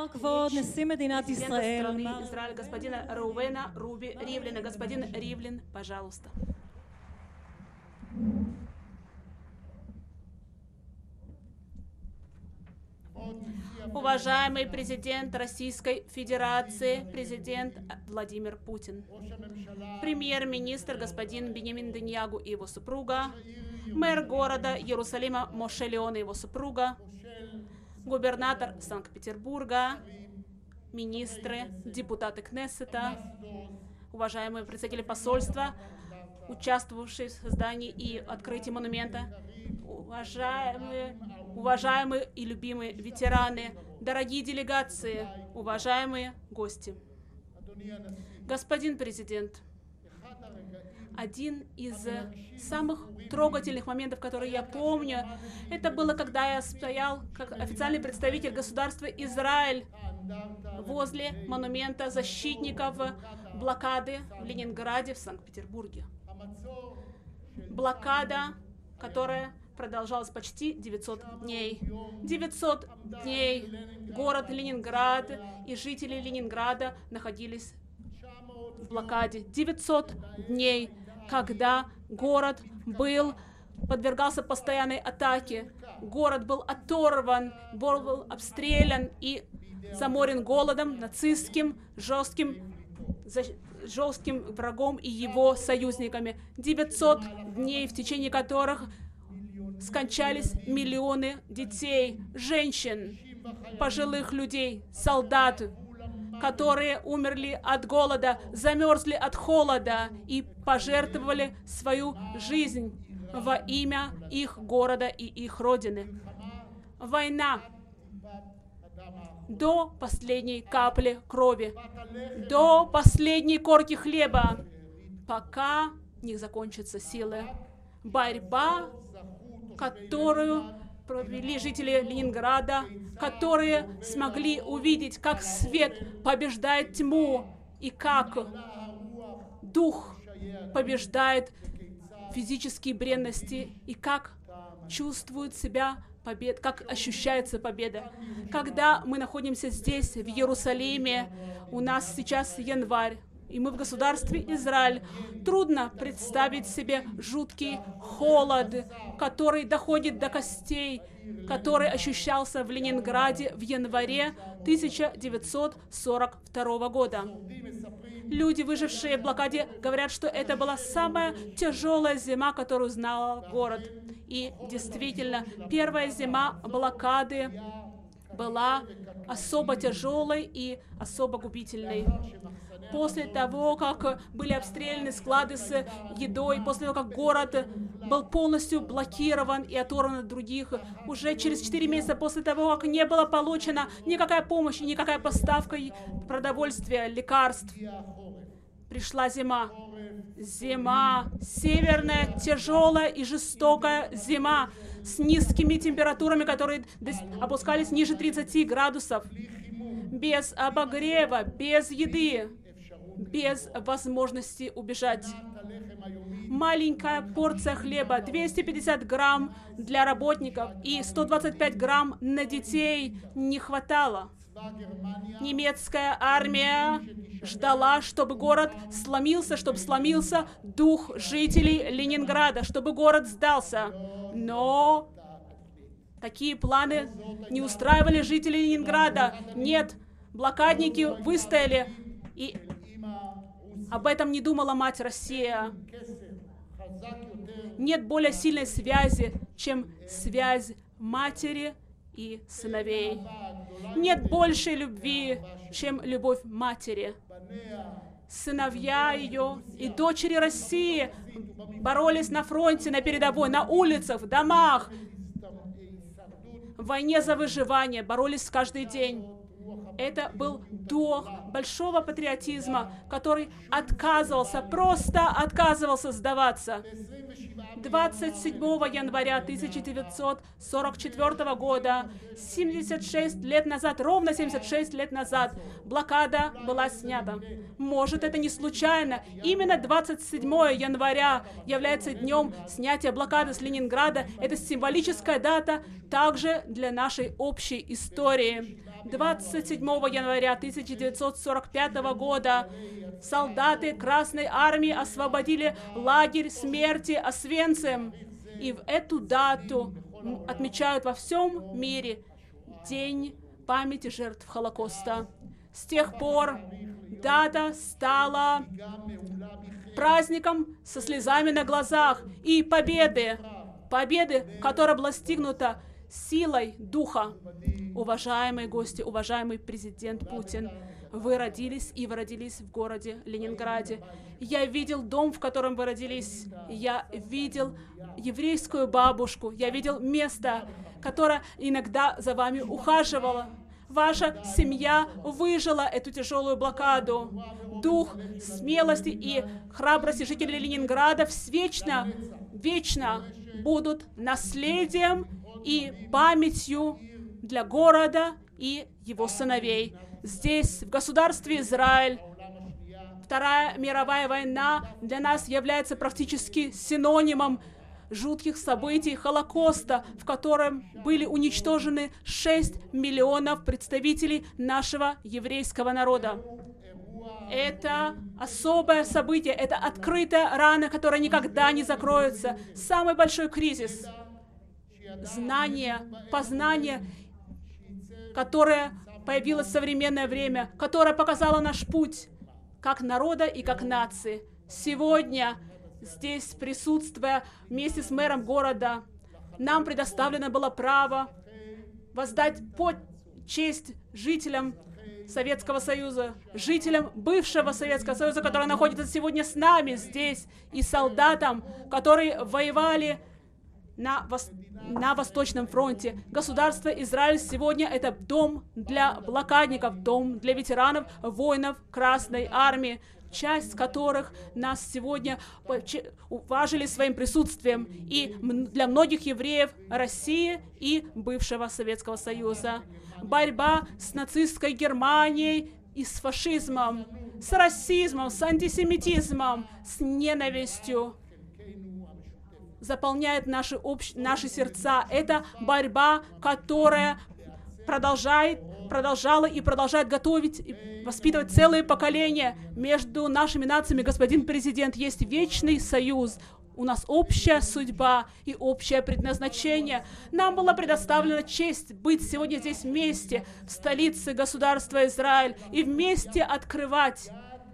כבוד נשיא מדינת президента ישראל, страны מר Израиль, господина Реувена Руби Ривлина. Господин Ривлин, пожалуйста. Уважаемый президент Российской Федерации, президент Владимир Путин, премьер-министр господин Биньямин Нетаньяху и его супруга, мэр города Иерусалима Моше Леон и его супруга, губернатор Санкт-Петербурга, министры, депутаты Кнессета, уважаемые представители посольства, участвовавшие в создании и открытии монумента, уважаемые и любимые ветераны, дорогие делегации, уважаемые гости. Господин президент, один из самых трогательных моментов, которые я помню, это было, когда я стоял как официальный представитель государства Израиль возле монумента защитников блокады в Ленинграде, в Санкт-Петербурге. Блокада, которая продолжалась почти 900 дней. 900 дней город Ленинград и жители Ленинграда находились в блокаде. 900 дней, когда город подвергался постоянной атаке. Город был оторван, был обстрелян и заморен голодом, нацистским, жестким врагом и его союзниками. 900 дней, в течение которых скончались миллионы детей, женщин, пожилых людей, солдат, которые умерли от голода, замерзли от холода и пожертвовали свою жизнь во имя их города и их родины. Война до последней капли крови, до последней корки хлеба, пока не закончатся силы. Борьба, которую провели жители Ленинграда, которые смогли увидеть, как свет побеждает тьму и как дух побеждает физические бренности и как чувствует себя победа, как ощущается победа. Когда мы находимся здесь, в Иерусалиме, у нас сейчас январь, и мы в государстве Израиль, трудно представить себе жуткий холод, который доходит до костей, который ощущался в Ленинграде в январе 1942 года. Люди, выжившие в блокаде, говорят, что это была самая тяжелая зима, которую знал город. И действительно, первая зима блокады была особо тяжелой и особо губительной. После того, как были обстреляны склады с едой, после того, как город был полностью блокирован и оторван от других, уже через 4 месяца после того, как не была получена никакая помощь и никакая поставка продовольствия, лекарств, пришла зима. Зима, северная, тяжелая и жестокая зима с низкими температурами, которые опускались ниже 30 градусов, без обогрева, без еды, без возможности убежать. Маленькая порция хлеба, 250 грамм для работников и 125 грамм на детей не хватало. Немецкая армия ждала, чтобы город сломился, чтобы сломился дух жителей Ленинграда, чтобы город сдался. Но такие планы не устраивали жителей Ленинграда. Нет, блокадники выстояли, и об этом не думала мать Россия. Нет более сильной связи, чем связь матери и сыновей. Нет большей любви, чем любовь матери. Сыновья ее и дочери России боролись на фронте, на передовой, на улицах, в домах, в войне за выживание, боролись каждый день. Это был дух большого патриотизма, который просто отказывался сдаваться. 27 января 1944 года, 76 лет назад, ровно 76 лет назад, блокада была снята. Может, это не случайно. Именно 27 января является днем снятия блокады с Ленинграда. Это символическая дата также для нашей общей истории. 27 января 1945 года солдаты Красной Армии освободили лагерь смерти Освенцим. И в эту дату отмечают во всем мире День памяти жертв Холокоста. С тех пор дата стала праздником со слезами на глазах и победы, которая была достигнута силой духа. Уважаемые гости, уважаемый президент Путин, вы родились в городе Ленинграде. Я видел дом, в котором вы родились. Я видел еврейскую бабушку. Я видел место, которое иногда за вами ухаживало. Ваша семья выжила эту тяжелую блокаду. Дух смелости и храбрости жителей Ленинграда вечно будут наследием и памятью для города и его сыновей. Здесь, в государстве Израиль, Вторая мировая война для нас является практически синонимом жутких событий Холокоста, в котором были уничтожены 6 миллионов представителей нашего еврейского народа. Это особое событие, это открытая рана, которая никогда не закроется. Самый большой кризис. Знание, познание, которое появилось в современное время, которое показало наш путь как народа и как нации. Сегодня, здесь присутствуя вместе с мэром города, нам предоставлено было право воздать честь жителям Советского Союза, жителям бывшего Советского Союза, которые находятся сегодня с нами здесь, и солдатам, которые воевали на Восточном фронте. Государство Израиль сегодня — это дом для блокадников, дом для ветеранов, воинов Красной Армии, часть которых нас сегодня уважили своим присутствием, и для многих евреев России и бывшего Советского Союза. Борьба с нацистской Германией и с фашизмом, с расизмом, с антисемитизмом, с ненавистью заполняет наши сердца. Это борьба, которая продолжала и продолжает готовить и воспитывать целые поколения. Между нашими нациями, господин президент, есть вечный союз. У нас общая судьба и общее предназначение. Нам была предоставлена честь быть сегодня здесь вместе, в столице государства Израиль, и вместе открывать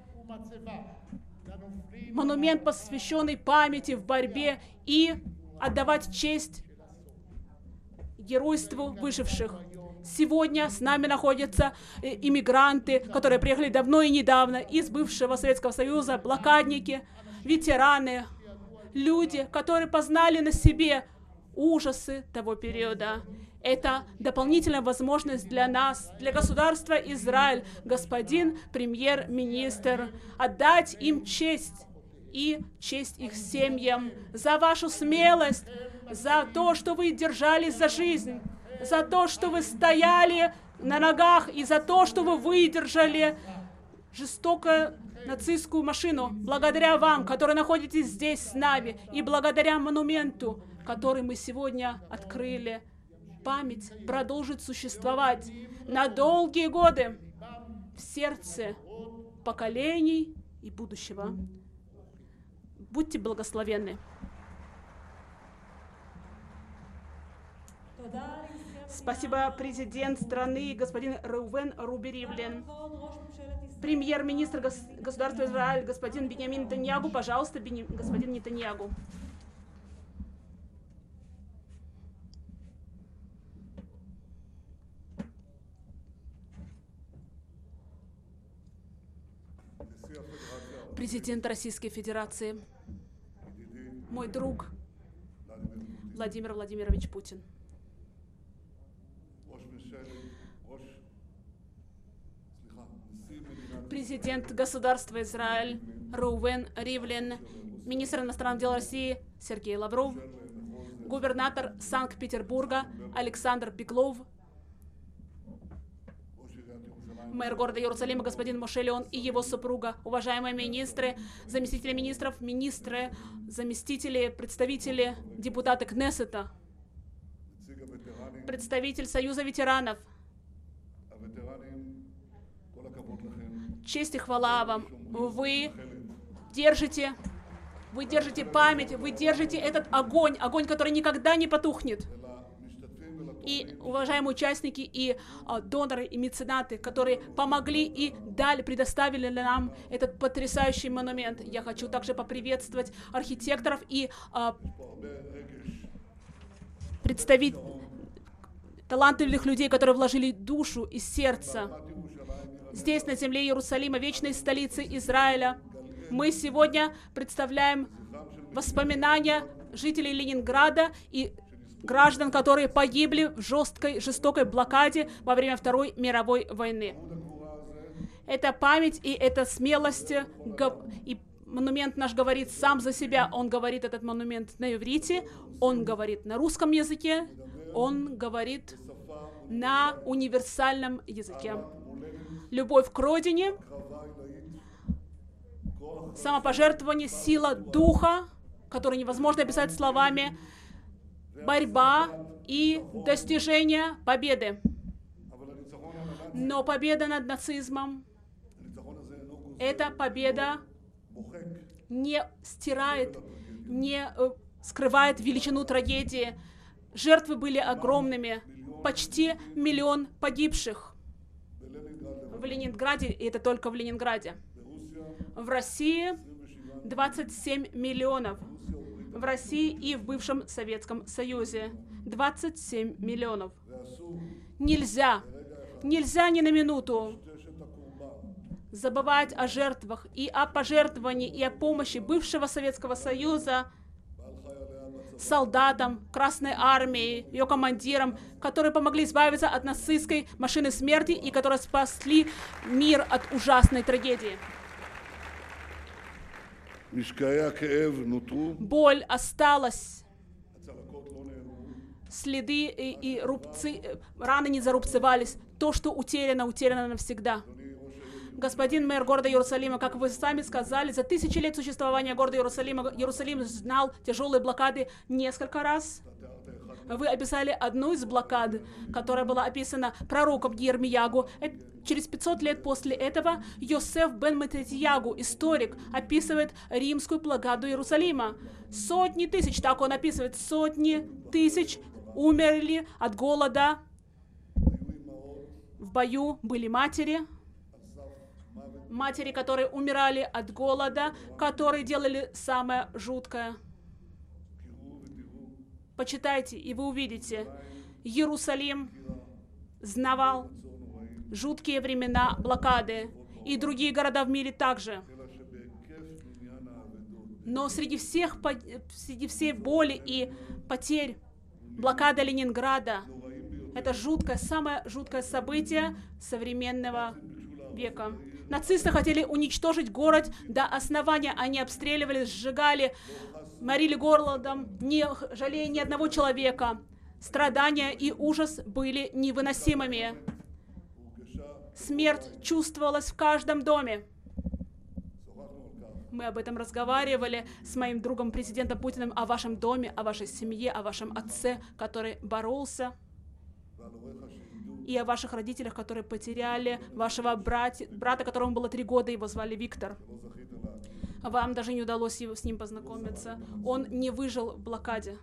монумент, посвященный памяти в борьбе, и отдавать честь геройству выживших. Сегодня с нами находятся иммигранты, которые приехали давно и недавно из бывшего Советского Союза, блокадники, ветераны, люди, которые познали на себе ужасы того периода. Это дополнительная возможность для нас, для государства Израиль, господин премьер-министр, отдать им честь и честь их семьям за вашу смелость, за то, что вы держались за жизнь, за то, что вы стояли на ногах, и за то, что вы выдержали жестокую нацистскую машину. Благодаря вам, которые находитесь здесь с нами, и благодаря монументу, который мы сегодня открыли, память продолжит существовать на долгие годы в сердце поколений и будущего. Будьте благословенны. Спасибо, президент страны, господин Реувен Руби Ривлин. Премьер-министр государства Израиль, господин Биньямин Нетаньяху. Пожалуйста, господин Нетаньяху. Президент Российской Федерации, мой друг Владимир Владимирович Путин. Президент государства Израиль Реувен Ривлин, министр иностранных дел России Сергей Лавров, губернатор Санкт-Петербурга Александр Беглов, мэр города Иерусалима господин Моше Леон и его супруга, уважаемые министры, заместители министров, министры, заместители, представители, депутаты Кнессета, представитель Союза ветеранов, Честь и хвала вам. Вы держите память, вы держите этот огонь, который никогда не потухнет. И, уважаемые участники, и доноры, и меценаты, которые помогли и предоставили нам этот потрясающий монумент. Я хочу также поприветствовать архитекторов и представить талантливых людей, которые вложили душу и сердце здесь, на земле Иерусалима, вечной столицы Израиля. Мы сегодня представляем воспоминания жителей Ленинграда и граждан, которые погибли в жестокой блокаде во время Второй мировой войны. Это память и эта смелость, и монумент наш говорит сам за себя. Он говорит, этот монумент, на иврите, он говорит на русском языке, он говорит на универсальном языке. Любовь к родине, самопожертвование, сила духа, которую невозможно описать словами, борьба и достижение победы. Но победа над нацизмом, эта победа не стирает, не скрывает величину трагедии. Жертвы были огромными, почти 1 миллион погибших в Ленинграде, и это только в Ленинграде. В России 27 миллионов. В России и в бывшем Советском Союзе 27 миллионов. Нельзя ни на минуту забывать о жертвах и о пожертвовании и о помощи бывшего Советского Союза солдатам, Красной Армии, ее командирам, которые помогли избавиться от нацистской машины смерти и которые спасли мир от ужасной трагедии. Боль осталась, следы и рубцы, раны не зарубцевались. То, что утеряно, утеряно навсегда. Господин мэр города Иерусалима, как вы сами сказали, за 1000 лет существования города Иерусалима, Иерусалим знал тяжелые блокады несколько раз. Вы описали одну из блокад, которая была описана пророком Йермиягу. Через 500 лет после этого Йосеф бен Мататьягу, историк, описывает римскую блокаду Иерусалима. Сотни тысяч, так он описывает, сотни тысяч умерли от голода. В бою были матери, которые умирали от голода, которые делали самое жуткое. Почитайте, и вы увидите. Иерусалим знавал жуткие времена блокады, и другие города в мире также. Но среди всей боли и потерь блокада Ленинграда — это самое жуткое событие современного века. Нацисты хотели уничтожить город до основания. Они обстреливали, сжигали, морили голодом, не жалея ни одного человека. Страдания и ужас были невыносимыми. Смерть чувствовалась в каждом доме. Мы об этом разговаривали с моим другом, президентом Путиным, о вашем доме, о вашей семье, о вашем отце, который боролся, и о ваших родителях, которые потеряли вашего брата, которому было 3 года, его звали Виктор. Вам даже не удалось с ним познакомиться. Он не выжил в блокаде.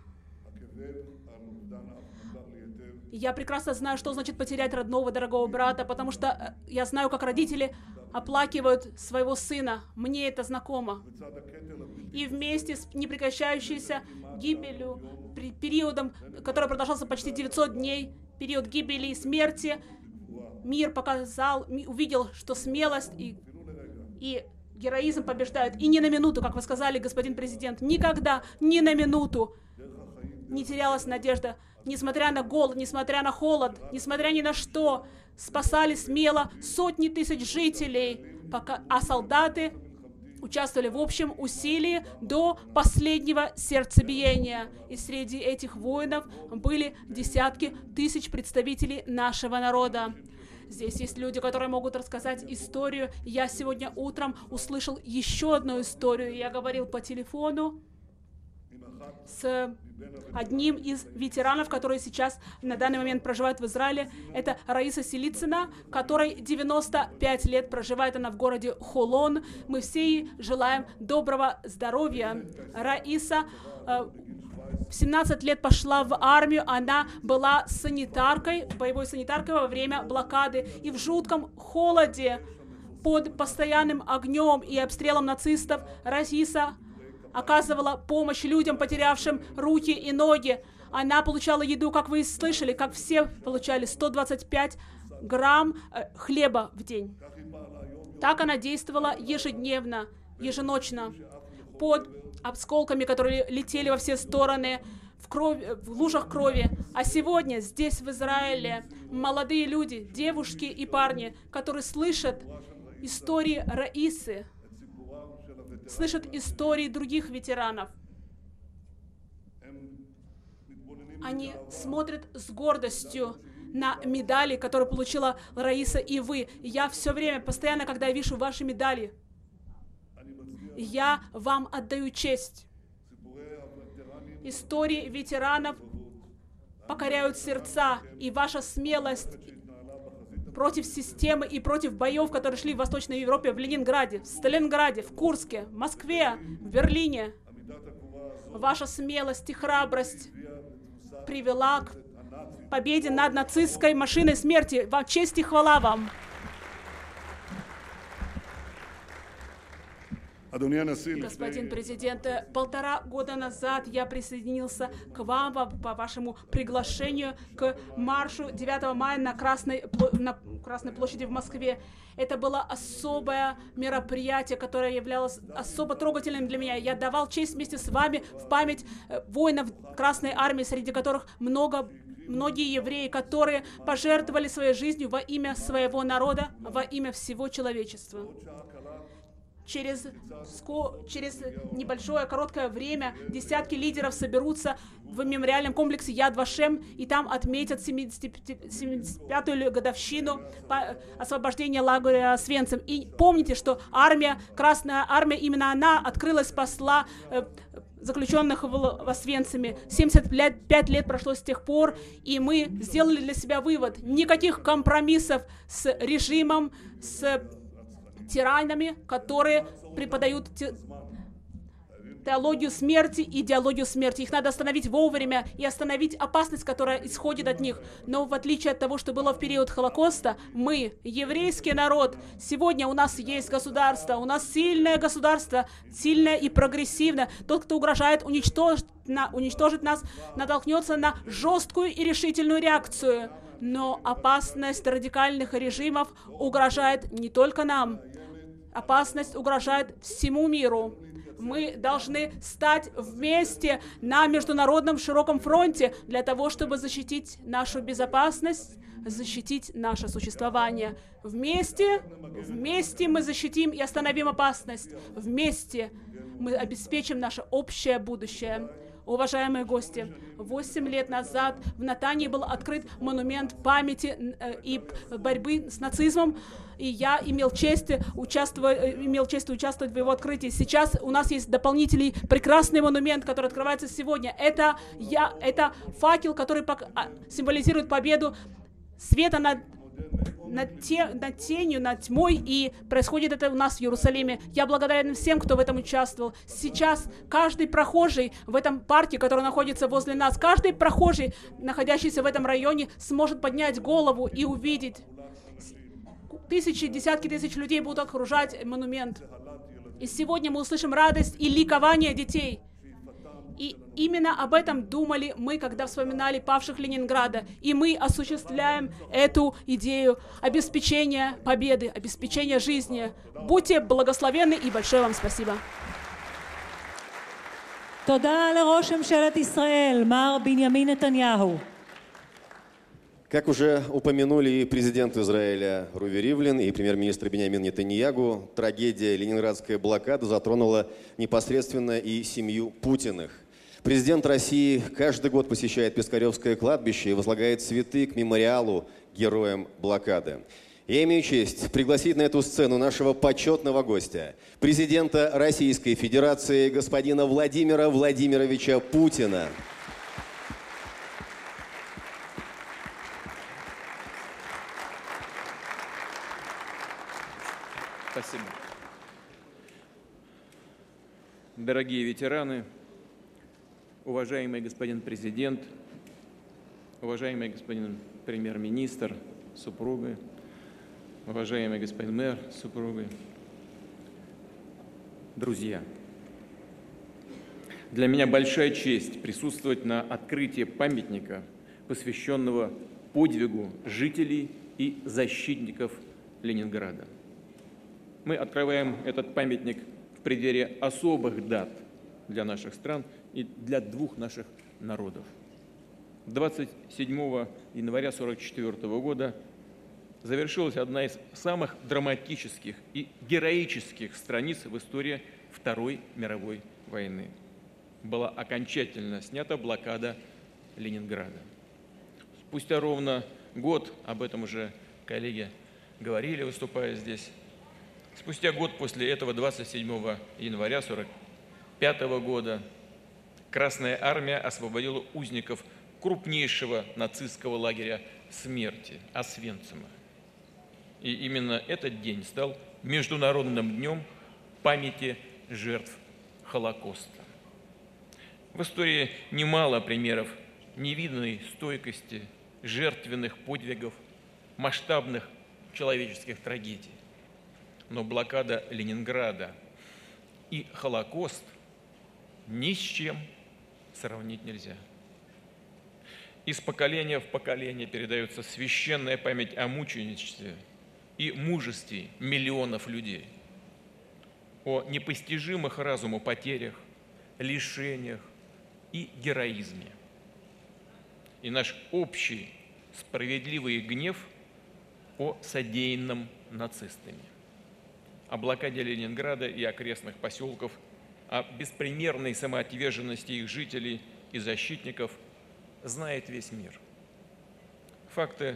Я прекрасно знаю, что значит потерять родного, дорогого брата, потому что я знаю, как родители оплакивают своего сына. Мне это знакомо. И вместе с непрекращающейся гибелью, периодом, который продолжался почти 900 дней, период гибели и смерти, мир увидел, что смелость и героизм побеждают. И ни на минуту, как вы сказали, господин президент, никогда, ни на минуту не терялась надежда. Несмотря на голод, несмотря на холод, несмотря ни на что, спасали смело сотни тысяч жителей, а солдаты участвовали в общем усилии до последнего сердцебиения. И среди этих воинов были десятки тысяч представителей нашего народа. Здесь есть люди, которые могут рассказать историю. Я сегодня утром услышал еще одну историю. Я говорил по телефону с одним из ветеранов, которые сейчас на данный момент проживают в Израиле. Это Раиса Селицына, которой 95 лет, проживает она в городе Холон. Мы все ей желаем доброго здоровья. Раиса в 17 лет пошла в армию, она была санитаркой, боевой санитаркой во время блокады. И в жутком холоде, под постоянным огнем и обстрелом нацистов, Раиса оказывала помощь людям, потерявшим руки и ноги. Она получала еду, как вы слышали, как все получали, 125 грамм хлеба в день. Так она действовала ежедневно, еженочно, под осколками, которые летели во все стороны, в лужах крови. А сегодня здесь, в Израиле, молодые люди, девушки и парни, которые слышат истории Раисы, слышат истории других ветеранов. Они смотрят с гордостью на медали, которые получила Раиса и вы. Я все время, постоянно, когда я вижу ваши медали, я вам отдаю честь. Истории ветеранов покоряют сердца, и ваша смелость против системы и против боев, которые шли в Восточной Европе, в Ленинграде, в Сталинграде, в Курске, в Москве, в Берлине. Ваша смелость и храбрость привела к победе над нацистской машиной смерти. Вам честь и хвала вам. Господин президент, 1,5 года назад я присоединился к вам по вашему приглашению к маршу 9 мая на Красной площади в Москве. Это было особое мероприятие, которое являлось особо трогательным для меня. Я давал честь вместе с вами в память воинов Красной Армии, среди которых многие евреи, которые пожертвовали своей жизнью во имя своего народа, во имя всего человечества. Через небольшое, короткое время десятки лидеров соберутся в мемориальном комплексе Яд Вашем, и там отметят 75-ю годовщину освобождения лагеря Освенцим. И помните, что Красная Армия, именно она открыла, спасла заключенных в Освенциме. 75 лет прошло с тех пор, и мы сделали для себя вывод: никаких компромиссов с режимом, с тиранами, которые преподают теологию смерти, идеологию смерти. Их надо остановить вовремя и остановить опасность, которая исходит от них. Но в отличие от того, что было в период Холокоста, мы, еврейский народ, сегодня у нас есть государство, у нас сильное государство, сильное и прогрессивное. Тот, кто угрожает уничтожить нас, натолкнется на жесткую и решительную реакцию. Но опасность радикальных режимов угрожает не только нам. Опасность угрожает всему миру. Мы должны стать вместе на международном широком фронте для того, чтобы защитить нашу безопасность, защитить наше существование. Вместе мы защитим и остановим опасность. Вместе мы обеспечим наше общее будущее. Уважаемые гости, 8 лет назад в Натании был открыт монумент памяти и борьбы с нацизмом, и я имел честь участвовать в его открытии. Сейчас у нас есть дополнительный прекрасный монумент, который открывается сегодня. Это факел, который символизирует победу света над тенью, над тьмой, и происходит это у нас в Иерусалиме. Я благодарен всем, кто в этом участвовал. Сейчас каждый прохожий в этом парке, который находится возле нас, каждый прохожий, находящийся в этом районе, сможет поднять голову и увидеть. Десятки тысяч людей будут окружать монумент. И сегодня мы услышим радость и ликование детей. И именно об этом думали мы, когда вспоминали павших Ленинграда. И мы осуществляем эту идею обеспечения победы, обеспечения жизни. Будьте благословенны, и большое вам спасибо. תודה לראש ממשלת ישראל, מר בנימין נתניהו. Как уже упомянули и президент Израиля Руви Ривлин, и премьер-министр Биньямин Нетаньягу, трагедия ленинградской блокады затронула непосредственно и семью Путиных. Президент России каждый год посещает Пискаревское кладбище и возлагает цветы к мемориалу героям блокады. Я имею честь пригласить на эту сцену нашего почетного гостя, президента Российской Федерации господина Владимира Владимировича Путина. Спасибо. Дорогие ветераны, уважаемый господин президент, уважаемый господин премьер-министр с супругой, уважаемый господин мэр с супругой, друзья, для меня большая честь присутствовать на открытии памятника, посвященного подвигу жителей и защитников Ленинграда. Мы открываем этот памятник в преддверии особых дат для наших стран и для двух наших народов. 27 января 1944 года завершилась одна из самых драматических и героических страниц в истории Второй мировой войны. Была окончательно снята блокада Ленинграда. Спустя ровно год, об этом уже коллеги говорили, выступая здесь, спустя год после этого, 27 января 1945 года, Красная Армия освободила узников крупнейшего нацистского лагеря смерти – Освенцима. И именно этот день стал Международным днем памяти жертв Холокоста. В истории немало примеров невиданной стойкости, жертвенных подвигов, масштабных человеческих трагедий. Но блокада Ленинграда и Холокост ни с чем сравнить нельзя. Из поколения в поколение передается священная память о мученичестве и мужестве миллионов людей, о непостижимых разуму потерях, лишениях и героизме. И наш общий справедливый гнев о содеянном нацистами, о блокаде Ленинграда и окрестных поселков, о беспримерной самоотверженности их жителей и защитников знает весь мир. Факты,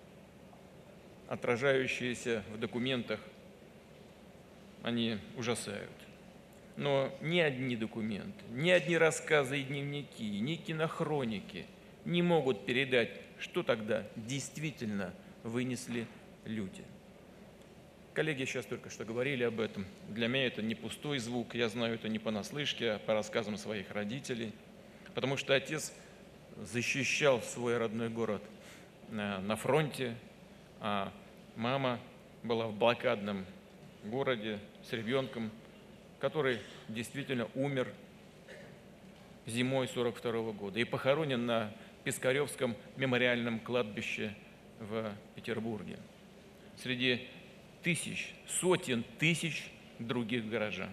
отражающиеся в документах, они ужасают. Но ни одни документы, ни одни рассказы и дневники, ни кинохроники не могут передать, что тогда действительно вынесли люди. Коллеги сейчас только что говорили об этом. Для меня это не пустой звук, я знаю это не понаслышке, а по рассказам своих родителей. Потому что отец защищал свой родной город на фронте, а мама была в блокадном городе с ребенком, который действительно умер зимой 1942 года и похоронен на Пискаревском мемориальном кладбище в Петербурге среди тысяч, сотен тысяч других горожан.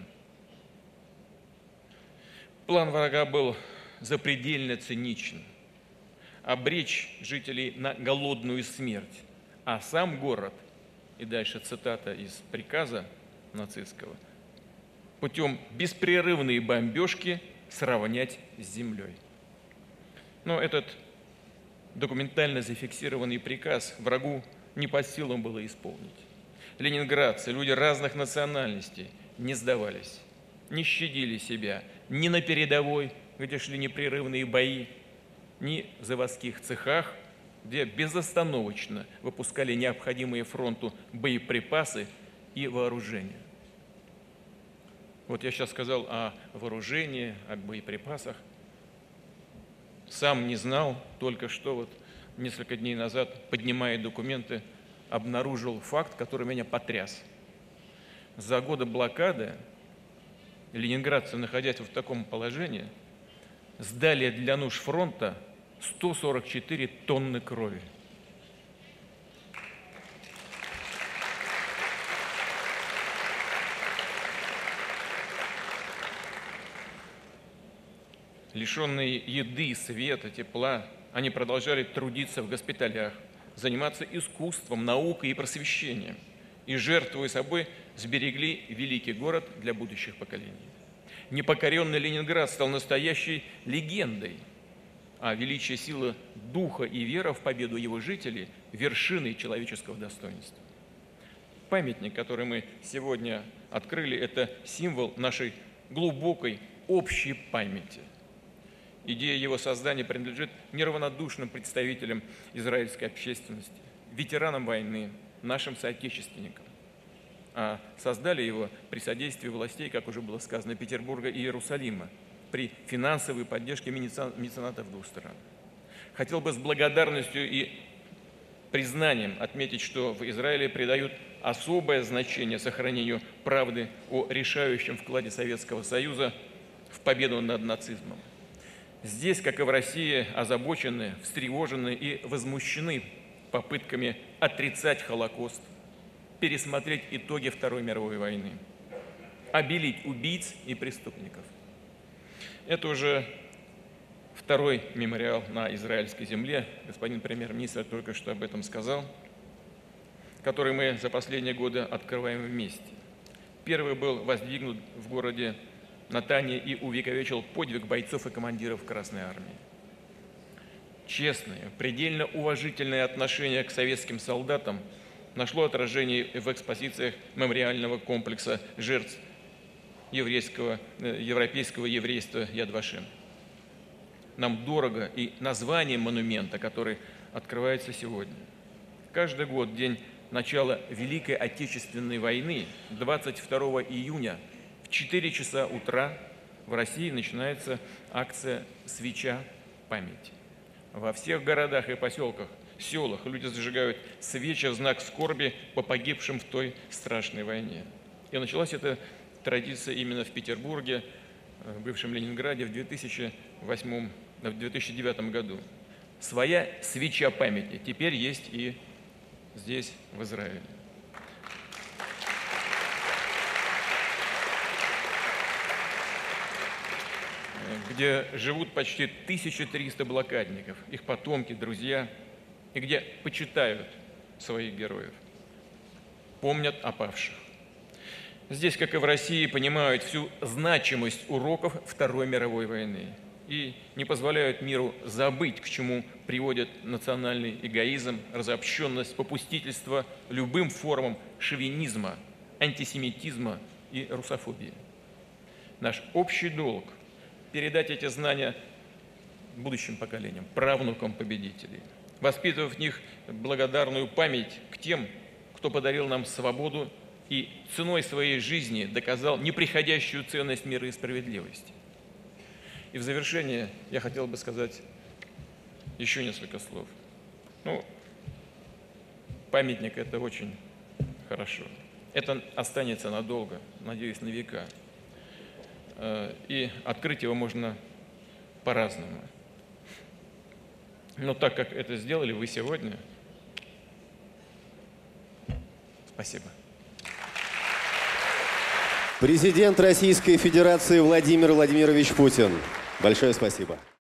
План врага был запредельно циничен – обречь жителей на голодную смерть, а сам город, и дальше цитата из приказа нацистского, путем беспрерывной бомбежки сравнять с землей. Но этот документально зафиксированный приказ врагу не по силам было исполнить. Ленинградцы, люди разных национальностей, не сдавались, не щадили себя ни на передовой, где шли непрерывные бои, ни в заводских цехах, где безостановочно выпускали необходимые фронту боеприпасы и вооружение. Вот я сейчас сказал о вооружении, о боеприпасах. Сам не знал, только что вот несколько дней назад, поднимая документы, обнаружил факт, который меня потряс. За годы блокады ленинградцы, находясь в таком положении, сдали для нужд фронта 144 тонны крови. Лишенные еды, света, тепла, они продолжали трудиться в госпиталях, заниматься искусством, наукой и просвещением. И, жертвуя собой, сберегли великий город для будущих поколений. Непокоренный Ленинград стал настоящей легендой, а величие силы духа и вера в победу его жителей – вершиной человеческого достоинства. Памятник, который мы сегодня открыли, это символ нашей глубокой общей памяти. Идея его создания принадлежит неравнодушным представителям израильской общественности, ветеранам войны, нашим соотечественникам. А создали его при содействии властей, как уже было сказано, Петербурга и Иерусалима, при финансовой поддержке меценатов двух стран. Хотел бы с благодарностью и признанием отметить, что в Израиле придают особое значение сохранению правды о решающем вкладе Советского Союза в победу над нацизмом. Здесь, как и в России, озабочены, встревожены и возмущены попытками отрицать Холокост, пересмотреть итоги Второй мировой войны, обелить убийц и преступников. Это уже второй мемориал на израильской земле, господин премьер-министр только что об этом сказал, который мы за последние годы открываем вместе. Первый был воздвигнут в городе Натании и увековечил подвиг бойцов и командиров Красной Армии. Честное, предельно уважительное отношение к советским солдатам нашло отражение в экспозициях мемориального комплекса жертв европейского еврейства Яд Вашем. Нам дорого и название монумента, который открывается сегодня. Каждый год, в день начала Великой Отечественной войны, 22 июня, в 4 часа утра в России начинается акция «Свеча памяти». Во всех городах и поселках, селах люди зажигают свечи в знак скорби по погибшим в той страшной войне. И началась эта традиция именно в Петербурге, в бывшем Ленинграде в 2009 году. Своя свеча памяти теперь есть и здесь, в Израиле. Где живут почти 1300 блокадников, их потомки, друзья, и где почитают своих героев, помнят о павших. Здесь, как и в России, понимают всю значимость уроков Второй мировой войны и не позволяют миру забыть, к чему приводит национальный эгоизм, разобщенность, попустительство любым формам шовинизма, антисемитизма и русофобии. Наш общий долг – передать эти знания будущим поколениям, правнукам победителей, воспитывая в них благодарную память к тем, кто подарил нам свободу и ценой своей жизни доказал неприходящую ценность мира и справедливости. И в завершение я хотел бы сказать еще несколько слов. Памятник – это очень хорошо. Это останется надолго, надеюсь, на века. И открыть его можно по-разному. Но так как это сделали вы сегодня, спасибо. Президент Российской Федерации Владимир Владимирович Путин. Большое спасибо.